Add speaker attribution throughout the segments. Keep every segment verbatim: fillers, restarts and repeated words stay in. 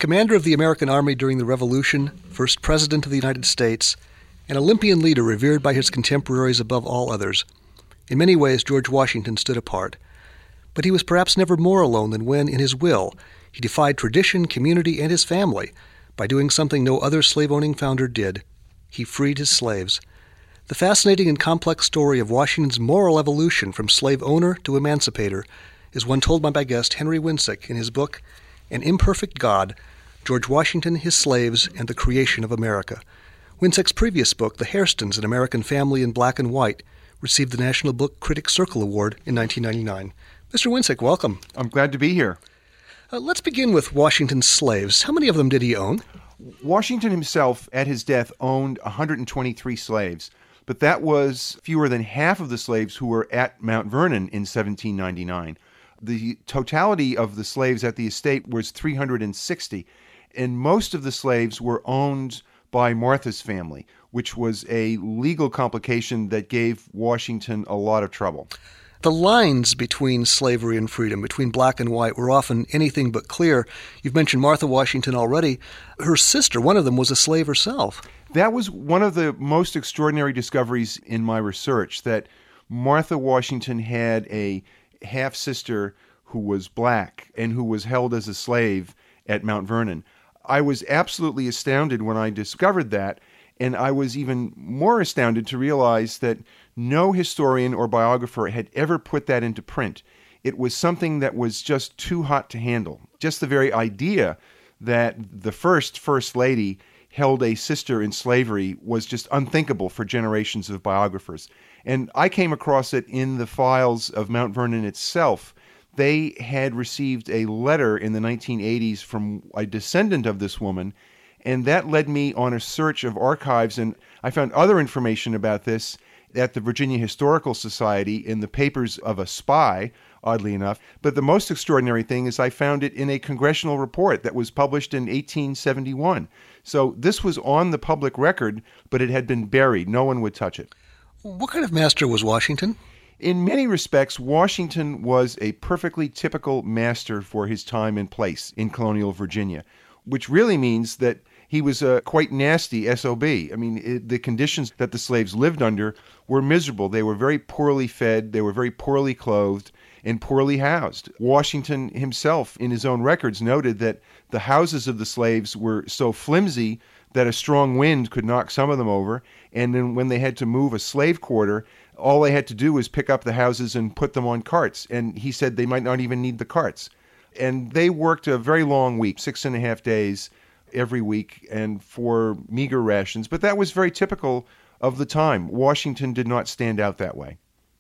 Speaker 1: Commander of the American Army during the Revolution, first President of the United States, an Olympian leader revered by his contemporaries above all others. In many ways, George Washington stood apart. But he was perhaps never more alone than when, in his will, he defied tradition, community, and his family by doing something no other slave-owning founder did. He freed his slaves. The fascinating and complex story of Washington's moral evolution from slave owner to emancipator is one told by my guest Henry Winsick in his book, An Imperfect God, George Washington, His Slaves, and the Creation of America. Winsick's previous book, The Hairstons, An American Family in Black and White, received the National Book Critics Circle Award in nineteen ninety-nine. Mister Winsick, welcome.
Speaker 2: I'm glad to be here.
Speaker 1: Uh, let's begin with Washington's slaves. How many of them did he own?
Speaker 2: Washington himself, at his death, owned one hundred twenty-three slaves, but that was fewer than half of the slaves who were at Mount Vernon in seventeen ninety-nine. The totality of the slaves at the estate was three hundred sixty, and most of the slaves were owned by Martha's family, which was a legal complication that gave Washington a lot of trouble.
Speaker 1: The lines between slavery and freedom, between black and white, were often anything but clear. You've mentioned Martha Washington already. Her sister, one of them, was a slave herself.
Speaker 2: That was one of the most extraordinary discoveries in my research, that Martha Washington had a half-sister who was black and who was held as a slave at Mount Vernon. I was absolutely astounded when I discovered that, and I was even more astounded to realize that no historian or biographer had ever put that into print. It was something that was just too hot to handle. Just the very idea that the first First Lady held a sister in slavery was just unthinkable for generations of biographers. And I came across it in the files of Mount Vernon itself. They had received a letter in the nineteen eighties from a descendant of this woman, and that led me on a search of archives, and I found other information about this at the Virginia Historical Society in the papers of a spy, oddly enough. But the most extraordinary thing is I found it in a congressional report that was published in eighteen seventy-one. So this was on the public record, but it had been buried. No one would touch it.
Speaker 1: What kind of master was Washington?
Speaker 2: In many respects, Washington was a perfectly typical master for his time and place in colonial Virginia, which really means that he was a quite nasty S O B. I mean, it, the conditions that the slaves lived under were miserable. They were very poorly fed, they were very poorly clothed, and poorly housed. Washington himself, in his own records, noted that the houses of the slaves were so flimsy that a strong wind could knock some of them over, and then when they had to move a slave quarter, all they had to do was pick up the houses and put them on carts, and he said they might not even need the carts. And they worked a very long week, six and a half days every week, and for meager rations, but that was very typical of the time. Washington did not stand out that way.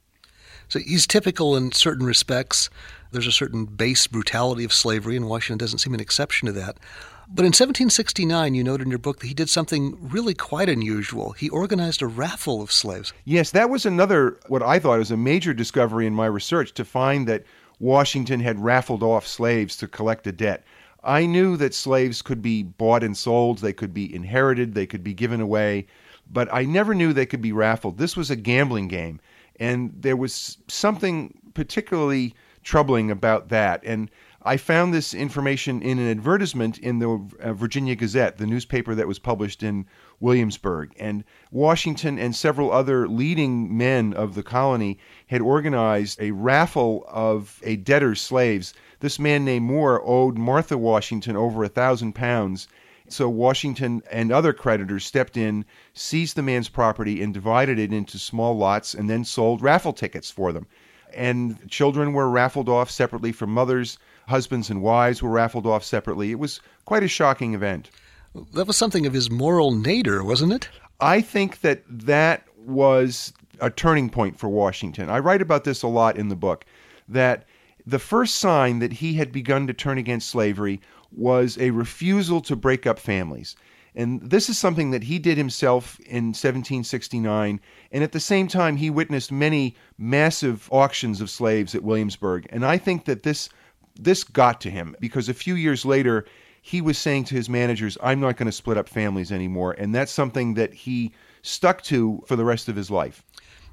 Speaker 1: So he's typical in certain respects. There's a certain base brutality of slavery, and Washington doesn't seem an exception to that. But in seventeen sixty-nine, you note in your book that he did something really quite unusual. He organized a raffle of slaves.
Speaker 2: Yes, that was another, what I thought was a major discovery in my research, to find that Washington had raffled off slaves to collect a debt. I knew that slaves could be bought and sold, they could be inherited, they could be given away, but I never knew they could be raffled. This was a gambling game, and there was something particularly troubling about that. And I found this information in an advertisement in the uh, Virginia Gazette, the newspaper that was published in Williamsburg. And Washington and several other leading men of the colony had organized a raffle of a debtor's slaves. This man named Moore owed Martha Washington over a thousand pounds. So Washington and other creditors stepped in, seized the man's property, and divided it into small lots, and then sold raffle tickets for them. And children were raffled off separately from mothers. Husbands and wives were raffled off separately. It was quite a shocking event.
Speaker 1: That was something of his moral nadir, wasn't it?
Speaker 2: I think that that was a turning point for Washington. I write about this a lot in the book, that the first sign that he had begun to turn against slavery was a refusal to break up families. And this is something that he did himself in seventeen sixty-nine. And at the same time, he witnessed many massive auctions of slaves at Williamsburg. And I think that this this got to him, because a few years later, he was saying to his managers, I'm not going to split up families anymore. And that's something that he stuck to for the rest of his life.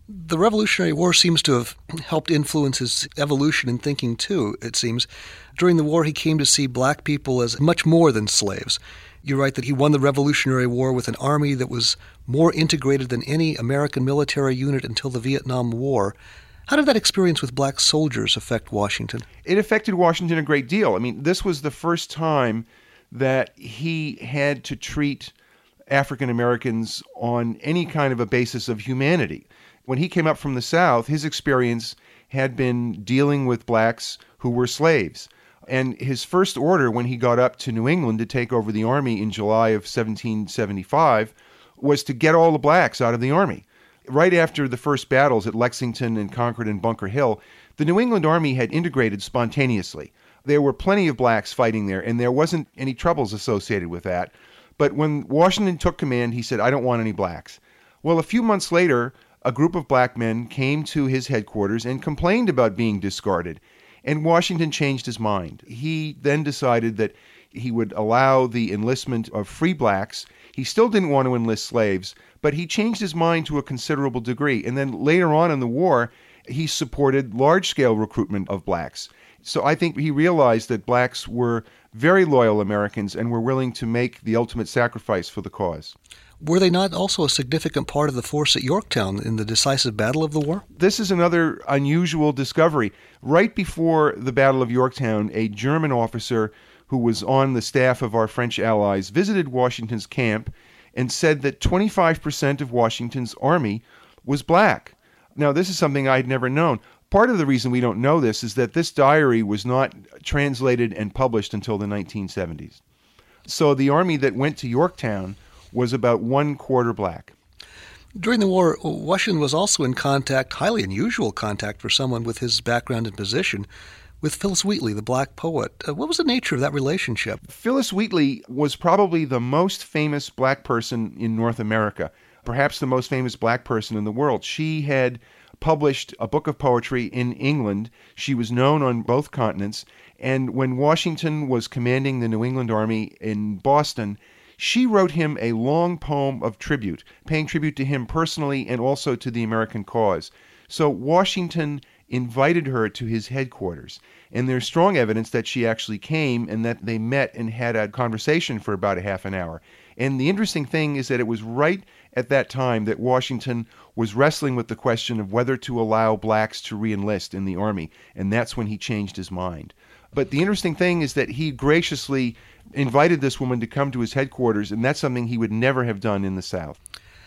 Speaker 1: The Revolutionary War seems to have helped influence his evolution in thinking, too, it seems. During the war, he came to see black people as much more than slaves. You write that he won the Revolutionary War with an army that was more integrated than any American military unit until the Vietnam War. How did that experience with black soldiers affect Washington?
Speaker 2: It affected Washington a great deal. I mean, this was the first time that he had to treat African Americans on any kind of a basis of humanity. When he came up from the South, his experience had been dealing with blacks who were slaves. And his first order when he got up to New England to take over the army in July of seventeen seventy-five was to get all the blacks out of the army. Right after the first battles at Lexington and Concord and Bunker Hill, the New England Army had integrated spontaneously. There were plenty of blacks fighting there, and there wasn't any troubles associated with that. But when Washington took command, he said, "I don't want any blacks." Well, a few months later, a group of black men came to his headquarters and complained about being discarded. And Washington changed his mind. He then decided that he would allow the enlistment of free blacks. He still didn't want to enlist slaves, but he changed his mind to a considerable degree. And then later on in the war, he supported large-scale recruitment of blacks. So I think he realized that blacks were very loyal Americans and were willing to make the ultimate sacrifice for the cause.
Speaker 1: Were they not also a significant part of the force at Yorktown in the decisive battle of the war?
Speaker 2: This is another unusual discovery. Right before the Battle of Yorktown, a German officer who was on the staff of our French allies visited Washington's camp and said that twenty-five percent of Washington's army was black. Now, this is something I'd never known. Part of the reason we don't know this is that this diary was not translated and published until the nineteen seventies. So the army that went to Yorktown was about one quarter black.
Speaker 1: During the war, Washington was also in contact, highly unusual contact for someone with his background and position, with Phillis Wheatley, the black poet. Uh, what was the nature of that relationship?
Speaker 2: Phillis Wheatley was probably the most famous black person in North America, perhaps the most famous black person in the world. She had published a book of poetry in England. She was known on both continents. And when Washington was commanding the New England Army in Boston, she wrote him a long poem of tribute, paying tribute to him personally and also to the American cause. So Washington invited her to his headquarters, and there's strong evidence that she actually came and that they met and had a conversation for about a half an hour. And the interesting thing is that it was right at that time that Washington was wrestling with the question of whether to allow blacks to re-enlist in the army, and that's when he changed his mind. But the interesting thing is that he graciously invited this woman to come to his headquarters, and that's something he would never have done in the South.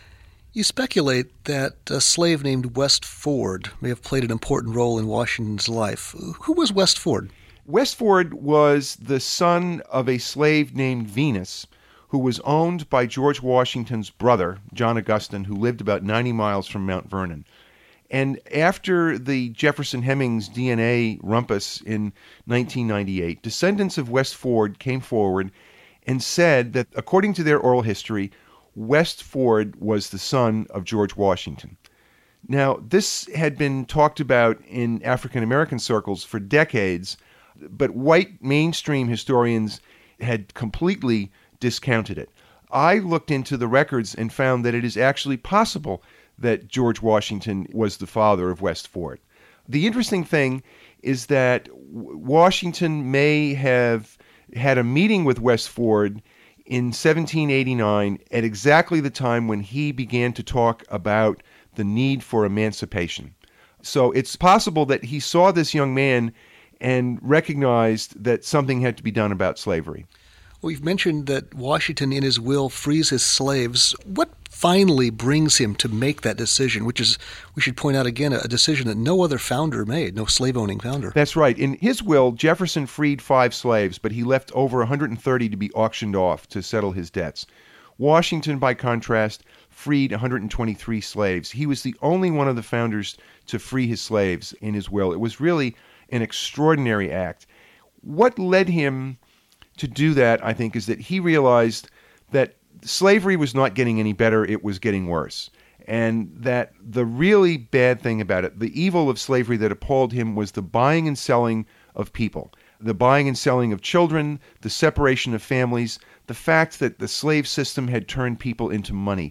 Speaker 1: You speculate that a slave named West Ford may have played an important role in Washington's life. Who was West Ford?
Speaker 2: West Ford was the son of a slave named Venus, who was owned by George Washington's brother, John Augustine, who lived about ninety miles from Mount Vernon. And after the Jefferson-Hemings D N A rumpus in nineteen ninety-eight, descendants of West Ford came forward and said that, according to their oral history, West Ford was the son of George Washington. Now, this had been talked about in African-American circles for decades, but white mainstream historians had completely discounted it. I looked into the records and found that it is actually possible that George Washington was the father of West Ford. The interesting thing is that Washington may have had a meeting with West Ford in seventeen eighty-nine at exactly the time when he began to talk about the need for emancipation. So it's possible that he saw this young man and recognized that something had to be done about slavery.
Speaker 1: Well, you've mentioned that Washington, in his will, frees his slaves. What finally brings him to make that decision, which is, we should point out again, a decision that no other founder made, no slave-owning founder?
Speaker 2: That's right. In his will, Jefferson freed five slaves, but he left over one hundred thirty to be auctioned off to settle his debts. Washington, by contrast, freed one hundred twenty-three slaves. He was the only one of the founders to free his slaves in his will. It was really an extraordinary act. What led him to do that, I think, is that he realized that slavery was not getting any better, it was getting worse. And that the really bad thing about it, the evil of slavery that appalled him, was the buying and selling of people, the buying and selling of children, the separation of families, the fact that the slave system had turned people into money.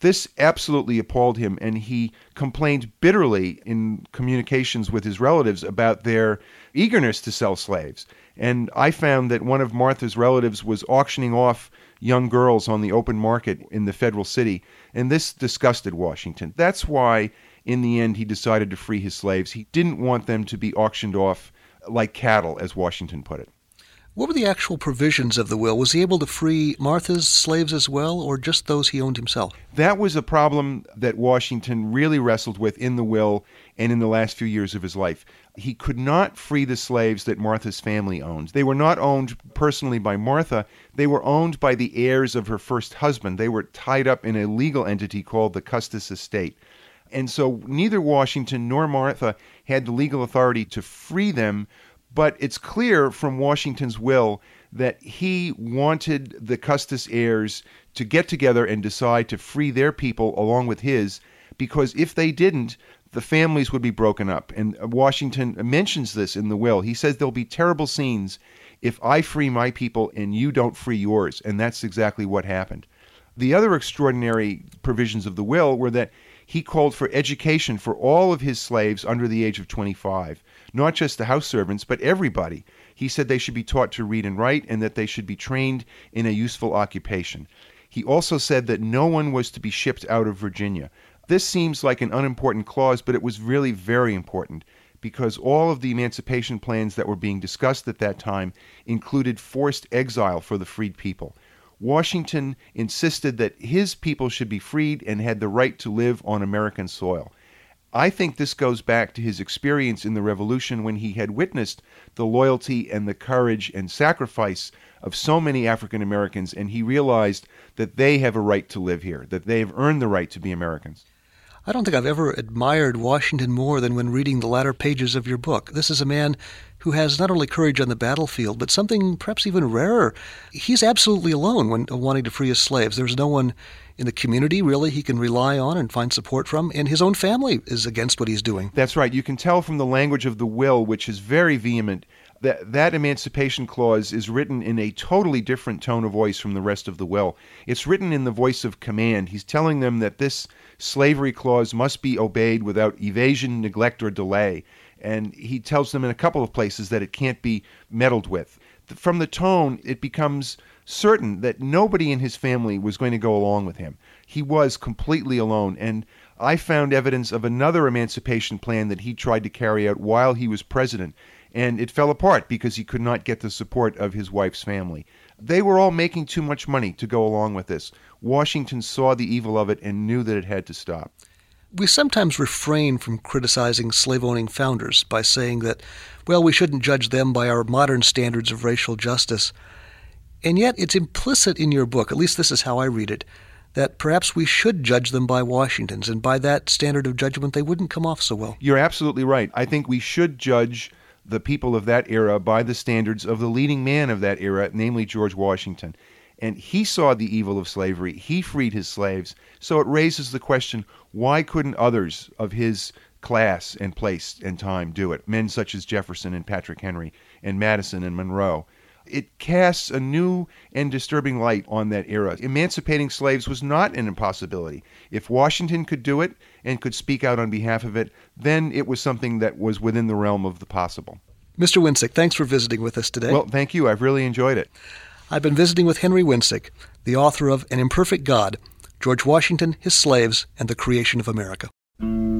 Speaker 2: This absolutely appalled him, and he complained bitterly in communications with his relatives about their eagerness to sell slaves. And I found that one of Martha's relatives was auctioning off young girls on the open market in the federal city, and this disgusted Washington. That's why, in the end, he decided to free his slaves. He didn't want them to be auctioned off like cattle, as Washington put it.
Speaker 1: What were the actual provisions of the will? Was he able to free Martha's slaves as well, or just those he owned himself?
Speaker 2: That was a problem that Washington really wrestled with in the will and in the last few years of his life. He could not free the slaves that Martha's family owned. They were not owned personally by Martha. They were owned by the heirs of her first husband. They were tied up in a legal entity called the Custis Estate. And so neither Washington nor Martha had the legal authority to free them. But it's clear from Washington's will that he wanted the Custis heirs to get together and decide to free their people along with his, because if they didn't, the families would be broken up. And Washington mentions this in the will. He says there'll be terrible scenes if I free my people and you don't free yours. And that's exactly what happened. The other extraordinary provisions of the will were that he called for education for all of his slaves under the age of twenty-five, not just the house servants, but everybody. He said they should be taught to read and write and that they should be trained in a useful occupation. He also said that no one was to be shipped out of Virginia. This seems like an unimportant clause, but it was really very important because all of the emancipation plans that were being discussed at that time included forced exile for the freed people. Washington insisted that his people should be freed and had the right to live on American soil. I think this goes back to his experience in the Revolution when he had witnessed the loyalty and the courage and sacrifice of so many African Americans, and he realized that they have a right to live here, that they have earned the right to be Americans.
Speaker 1: I don't think I've ever admired Washington more than when reading the latter pages of your book. This is a man who has not only courage on the battlefield, but something perhaps even rarer. He's absolutely alone when wanting to free his slaves. There's no one in the community, really, he can rely on and find support from, and his own family is against what he's doing.
Speaker 2: That's right. You can tell from the language of the will, which is very vehement, that that emancipation clause is written in a totally different tone of voice from the rest of the will. It's written in the voice of command. He's telling them that this slavery clause must be obeyed without evasion, neglect, or delay. And he tells them in a couple of places that it can't be meddled with. From the tone, it becomes certain that nobody in his family was going to go along with him. He was completely alone. And I found evidence of another emancipation plan that he tried to carry out while he was president. And it fell apart because he could not get the support of his wife's family. They were all making too much money to go along with this. Washington saw the evil of it and knew that it had to stop.
Speaker 1: We sometimes refrain from criticizing slave-owning founders by saying that, well, we shouldn't judge them by our modern standards of racial justice. And yet it's implicit in your book, at least this is how I read it, that perhaps we should judge them by Washington's, and by that standard of judgment they wouldn't come off so well.
Speaker 2: You're absolutely right. I think we should judge the people of that era by the standards of the leading man of that era, namely George Washington. And he saw the evil of slavery. He freed his slaves. So it raises the question, why couldn't others of his class and place and time do it? Men such as Jefferson and Patrick Henry and Madison and Monroe. It casts a new and disturbing light on that era. Emancipating slaves was not an impossibility. If Washington could do it and could speak out on behalf of it, then it was something that was within the realm of the possible.
Speaker 1: Mister Winsick, thanks for visiting with us today.
Speaker 2: Well, thank you. I've really enjoyed it.
Speaker 1: I've been visiting with Henry Winsick, the author of An Imperfect God, George Washington, His Slaves, and the Creation of America.